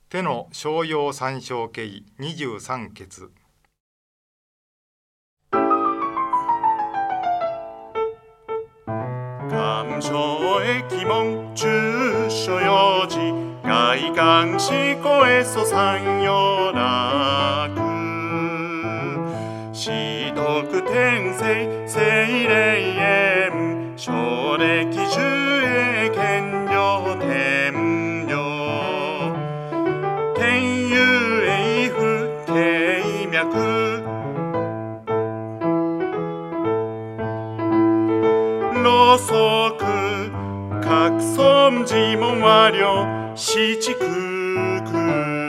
手の商用三小形23節。 감쇼의 기몽 주셔여지 가이강시고에서 상여라그 시덕天聖聖霊엠 쇼레기주의 겐요 템요天유의 후 계脈ろそく각섬지몽 와려 시치크그